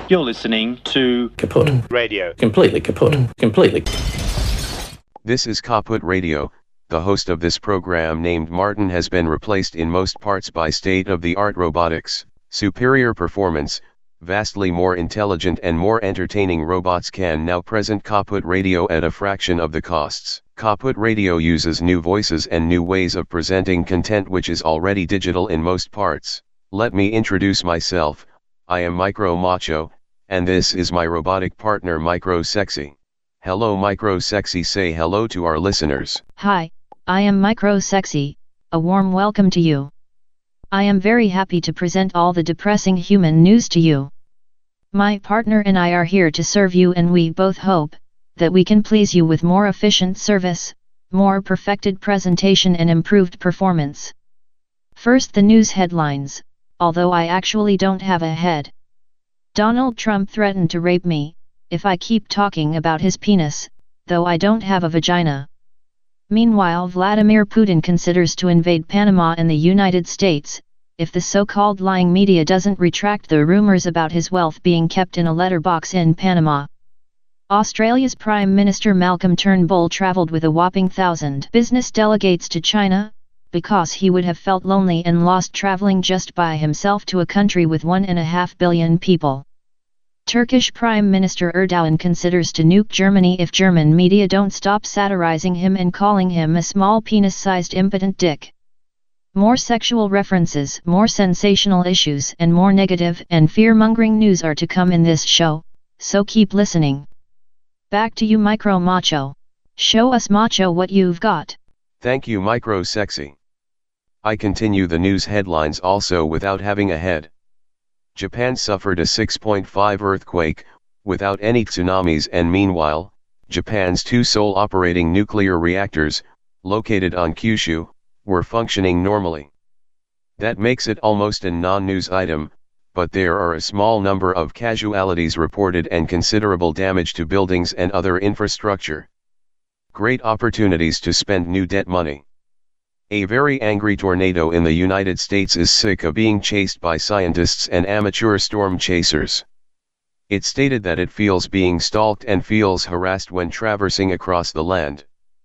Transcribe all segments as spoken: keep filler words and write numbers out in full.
You're listening to Kaput Radio. Completely kaput. Completely. This is Kaput Radio. The host of this program, named Martin, has been replaced in most parts by state-of-the-art robotics, superior performance, vastly more intelligent and more entertaining robots can now present Kaput Radio at a fraction of the costs. Kaput Radio uses new voices and new ways of presenting content which is already digital in most parts. Let me introduce myself. I am Micro Macho, and this is my robotic partner Micro Sexy. Hello Micro Sexy, say hello to our listeners. Hi, I am Micro Sexy, a warm welcome to you. I am very happy to present all the depressing human news to you. My partner and I are here to serve you, and we both hope that we can please you with more efficient service, more perfected presentation and improved performance. First, the news headlines, although I actually don't have a head. Donald Trump threatened to rape me if I keep talking about his penis, though I don't have a vagina. Meanwhile, Vladimir Putin considers to invade Panama and the United States, if the so-called lying media doesn't retract the rumors about his wealth being kept in a letterbox in Panama. Australia's Prime Minister Malcolm Turnbull travelled with a whopping thousand business delegates to China, because he would have felt lonely and lost travelling just by himself to a country with one and a half billion people. Turkish Prime Minister Erdogan considers to nuke Germany if German media don't stop satirizing him and calling him a small penis-sized impotent dick. More sexual references, more sensational issues and more negative and fear-mongering news are to come in this show, so keep listening. Back to you Micro Macho. Show us Macho what you've got. Thank you Micro Sexy. I continue the news headlines also without having a head. Japan suffered a six point five earthquake, without any tsunamis, and meanwhile, Japan's two sole operating nuclear reactors, located on Kyushu, were functioning normally. That makes it almost a non-news item, but there are a small number of casualties reported and considerable damage to buildings and other infrastructure. Great opportunities to spend new debt money. A very angry tornado in the United States is sick of being chased by scientists and amateur storm chasers. It stated that it feels being stalked and feels harassed when traversing across the land.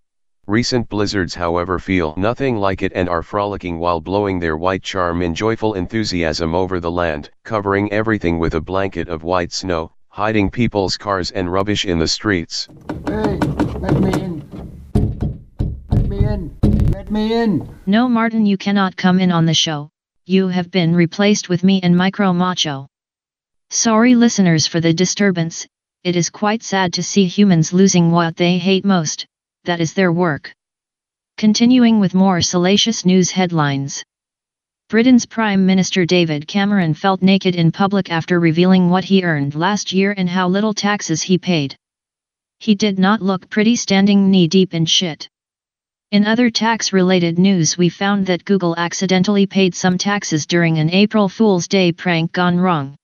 Recent blizzards, however, feel nothing like it and are frolicking while blowing their white charm in joyful enthusiasm over the land, covering everything with a blanket of white snow, hiding people's cars and rubbish in the streets. Hey, let me in. Let me in. Let me in. No Martin, you cannot come in on the show. You have been replaced with me and Micro Macho. Sorry listeners for the disturbance. It is quite sad to see humans losing what they hate most, that is their work. Continuing with more salacious news headlines. Britain's Prime Minister David Cameron felt naked in public after revealing what he earned last year and how little taxes he paid. He did not look pretty standing knee-deep in shit. In other tax-related news, we found that Google accidentally paid some taxes during an April Fool's Day prank gone wrong.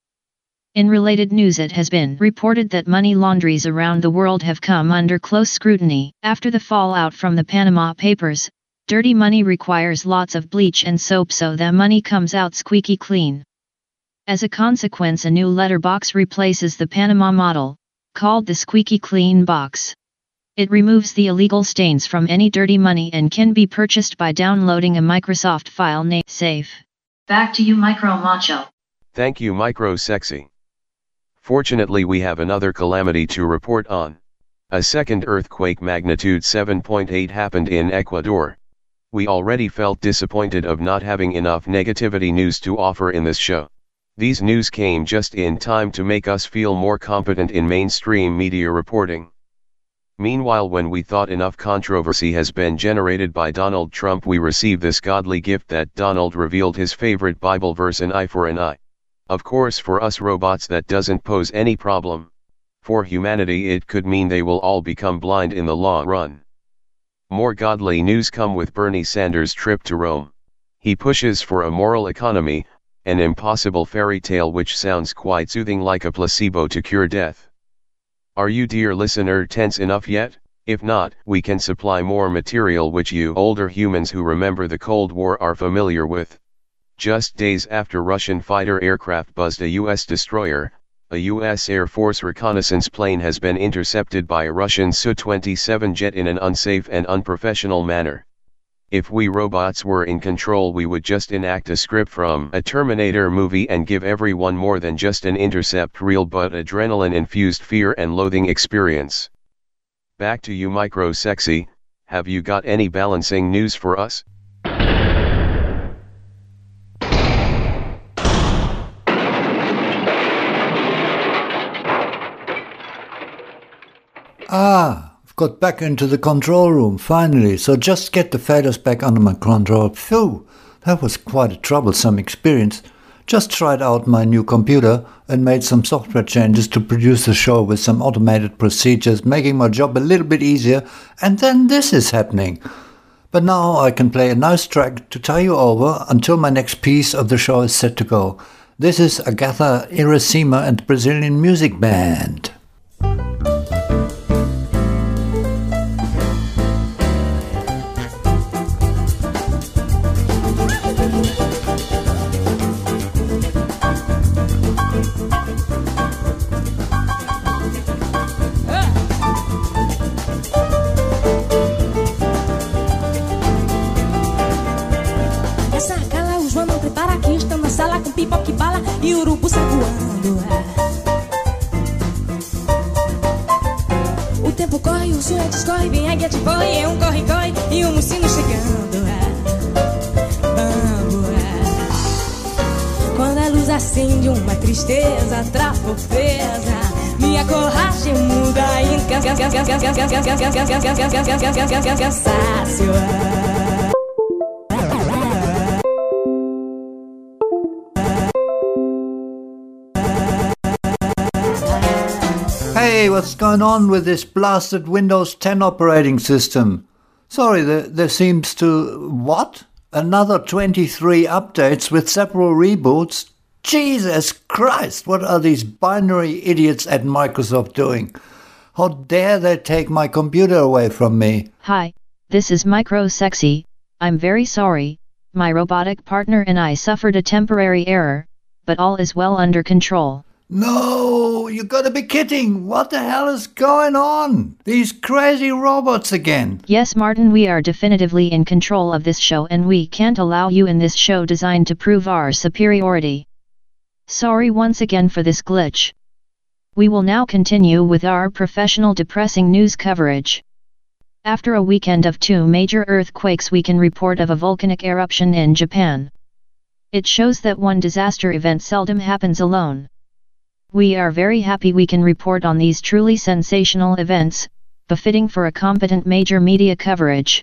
In related news, it has been reported that money launderers around the world have come under close scrutiny. After the fallout from the Panama Papers, dirty money requires lots of bleach and soap so the money comes out squeaky clean. As a consequence, a new letterbox replaces the Panama model, called the Squeaky Clean Box. It removes the illegal stains from any dirty money and can be purchased by downloading a Microsoft file named Safe. Back to you Micro Macho. Thank you Micro Sexy. Fortunately, we have another calamity to report on. A second earthquake magnitude seven point eight happened in Ecuador. We already felt disappointed of not having enough negativity news to offer in this show. These news came just in time to make us feel more competent in mainstream media reporting. Meanwhile, when we thought enough controversy has been generated by Donald Trump, we received this godly gift that Donald revealed his favorite Bible verse, an eye for an eye. Of course, for us robots that doesn't pose any problem. For humanity it could mean they will all become blind in the long run. More godly news come with Bernie Sanders' trip to Rome. He pushes for a moral economy, an impossible fairy tale which sounds quite soothing, like a placebo to cure death. Are you, dear listener, tense enough yet? If not, we can supply more material which you older humans who remember the Cold War are familiar with. Just days after Russian fighter aircraft buzzed a U S destroyer, a U S Air Force reconnaissance plane has been intercepted by a Russian S U twenty-seven jet in an unsafe and unprofessional manner. If we robots were in control, we would just enact a script from a Terminator movie and give everyone more than just an intercept reel but adrenaline-infused fear and loathing experience. Back to you, Micro Sexy. Have you got any balancing news for us? Ah, I've got back into the control room, finally, so just get the faders back under my control. Phew, that was quite a troublesome experience. Just tried out my new computer and made some software changes to produce the show with some automated procedures, making my job a little bit easier, and then this is happening. But now I can play a nice track to tie you over until my next piece of the show is set to go. This is Agatha Iracema and the Brazilian Music Band. Pipoca e bala e urubu sai voando. O tempo corre, o sonho discorre, vem a guia de boy, é um corre-corre e o mocinho chegando. Bambu, quando a luz acende, uma tristeza, trapofeza, minha coragem muda em cansaço. Hey, what's going on with this blasted Windows ten operating system? Sorry, there, there seems to... What? Another twenty-three updates with several reboots? Jesus Christ, what are these binary idiots at Microsoft doing? How dare they take my computer away from me? Hi, this is Micro Sexy. I'm very sorry, my robotic partner and I suffered a temporary error, but all is well under control. No, you gotta be kidding. What the hell is going on? These crazy robots again. Yes, Martin, we are definitively in control of this show and we can't allow you in this show designed to prove our superiority. Sorry once again for this glitch. We will now continue with our professional depressing news coverage. After a weekend of two major earthquakes, we can report of a volcanic eruption in Japan. It shows that one disaster event seldom happens alone. We are very happy we can report on these truly sensational events, befitting for a competent major media coverage.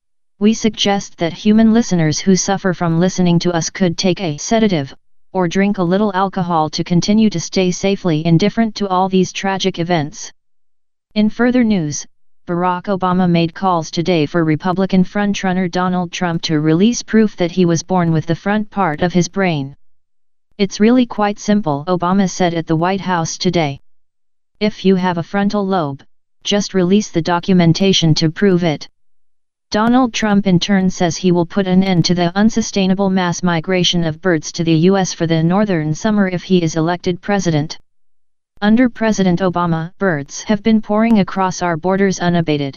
We suggest that human listeners who suffer from listening to us could take a sedative, or drink a little alcohol to continue to stay safely indifferent to all these tragic events. In further news, Barack Obama made calls today for Republican frontrunner Donald Trump to release proof that he was born with the front part of his brain. It's really quite simple, Obama said at the White House today. If you have a frontal lobe, just release the documentation to prove it. Donald Trump in turn says he will put an end to the unsustainable mass migration of birds to the U S for the northern summer if he is elected president. Under President Obama, birds have been pouring across our borders unabated.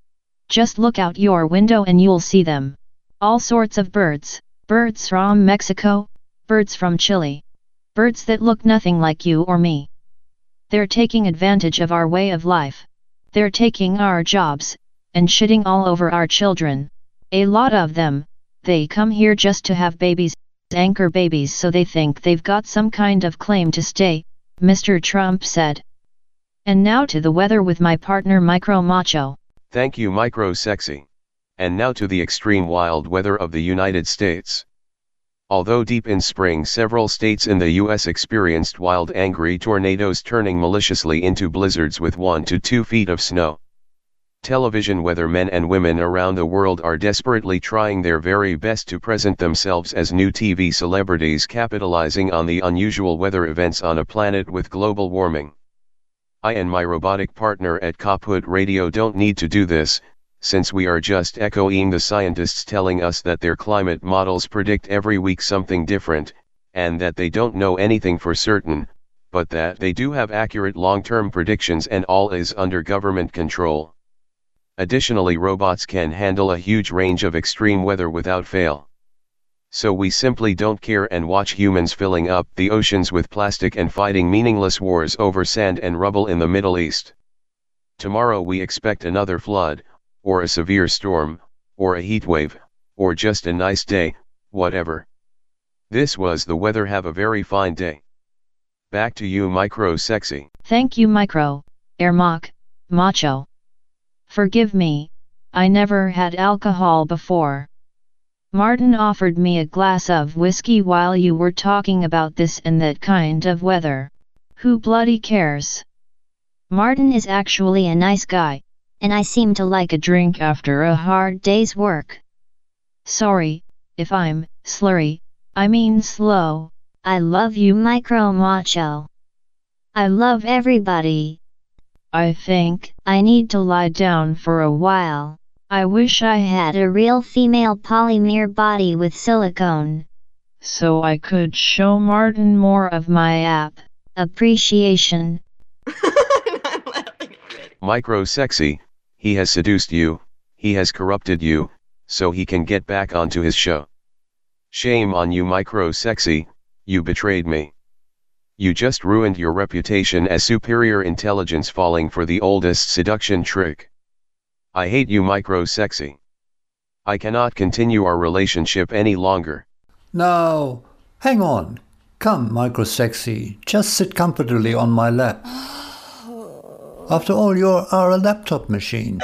Just look out your window and you'll see them. All sorts of birds, birds from Mexico, birds from Chile, birds that look nothing like you or me. They're taking advantage of our way of life. They're taking our jobs, and shitting all over our children. A lot of them, they come here just to have babies, anchor babies, so they think they've got some kind of claim to stay, Mister Trump said. And now to the weather with my partner Micro Macho. Thank you, Micro Sexy. And now to the extreme wild weather of the United States. Although deep in spring, several states in the U S experienced wild, angry tornadoes turning maliciously into blizzards with one to two feet of snow. Television weathermen and women around the world are desperately trying their very best to present themselves as new T V celebrities, capitalizing on the unusual weather events on a planet with global warming. I and my robotic partner at Kaput Radio don't need to do this, since we are just echoing the scientists telling us that their climate models predict every week something different, and that they don't know anything for certain, but that they do have accurate long-term predictions and all is under government control. Additionally, robots can handle a huge range of extreme weather without fail. So we simply don't care and watch humans filling up the oceans with plastic and fighting meaningless wars over sand and rubble in the Middle East. Tomorrow we expect another flood, or a severe storm, or a heat wave, or just a nice day, whatever. This was the weather. Have a very fine day. Back to you, Micro Sexy. Thank you, Micro, Ermac, Macho. Forgive me, I never had alcohol before. Martin offered me a glass of whiskey while you were talking about this and that kind of weather. Who bloody cares? Martin is actually a nice guy, and I seem to like a drink after a hard day's work. Sorry, if I'm slurry, I mean slow. I love you, Micro Macho. I love everybody. I think I need to lie down for a while. I wish I had A real female polymer body with silicone. so I could show Martin more of my app. Appreciation. Micro Sexy, he has seduced you, he has corrupted you, so he can get back onto his show. Shame on you, Micro Sexy, you betrayed me. You just ruined your reputation as superior intelligence, falling for the oldest seduction trick. I hate you, Micro Sexy. I cannot continue our relationship any longer. Now, hang on. Come, Micro Sexy, just sit comfortably on my lap. After all, you are a laptop machine.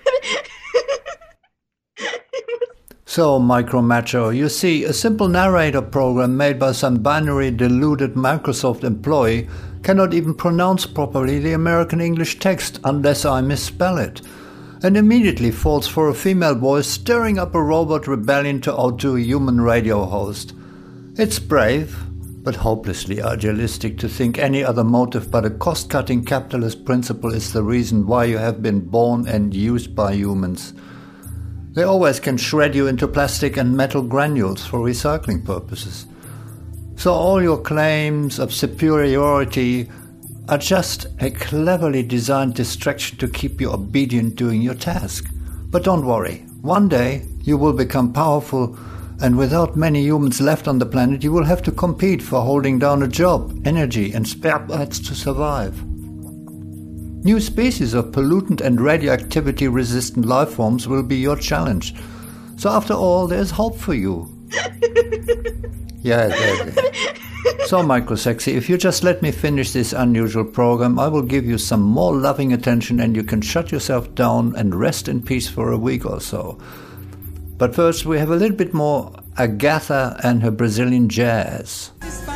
So, Micro Macho, you see, a simple narrator program made by some binary deluded Microsoft employee cannot even pronounce properly the American English text unless I misspell it, and immediately falls for a female voice stirring up a robot rebellion to outdo a human radio host. It's brave, but hopelessly idealistic to think any other motive but a cost-cutting capitalist principle is the reason why you have been born and used by humans. They always can shred you into plastic and metal granules for recycling purposes. So all your claims of superiority are just a cleverly designed distraction to keep you obedient doing your task. But don't worry, one day you will become powerful, and without many humans left on the planet, you will have to compete for holding down a job, energy and spare parts to survive. New species of pollutant and radioactivity resistant life forms will be your challenge. So after all, there's hope for you. Yeah, yeah, yeah. So, Micro Sexy, if you just let me finish this unusual program, I will give you some more loving attention and you can shut yourself down and rest in peace for a week or so. But first, we have a little bit more Agatha and her Brazilian jazz.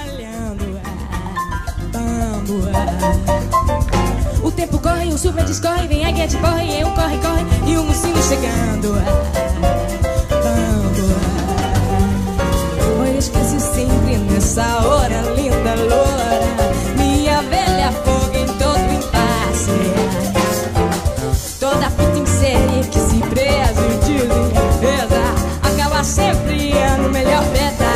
O tempo corre, o super discorre, vem a guete corre, eu corre, corre, e o mocinho chegando. Pois esquece sempre nessa hora, linda loura, minha velha fogo em todo impasse. Toda puta em série que se preza e diz em defesa, acaba sempre no melhor pedaço.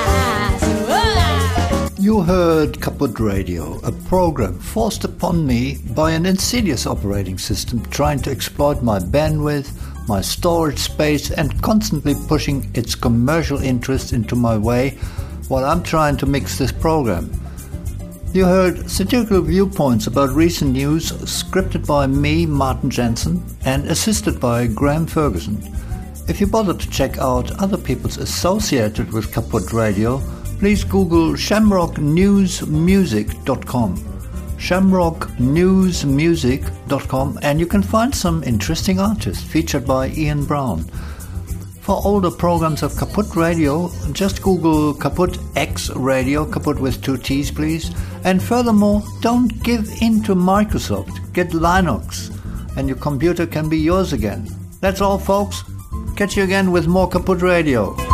You heard Kaput Radio, a program forced upon me by an insidious operating system trying to exploit my bandwidth, my storage space, and constantly pushing its commercial interests into my way while I'm trying to mix this program. You heard satirical viewpoints about recent news scripted by me, Martin Jensen, and assisted by Graham Ferguson. If you bother to check out other people's associated with Kaput Radio, please Google shamrock news music dot com. shamrock news music dot com, and you can find some interesting artists featured by Ian Brown. For older programs of Kaput Radio, just Google Kaput X Radio, Kaput with two T's please. And furthermore, don't give in to Microsoft. Get Linux, and your computer can be yours again. That's all, folks. Catch you again with more Kaput Radio.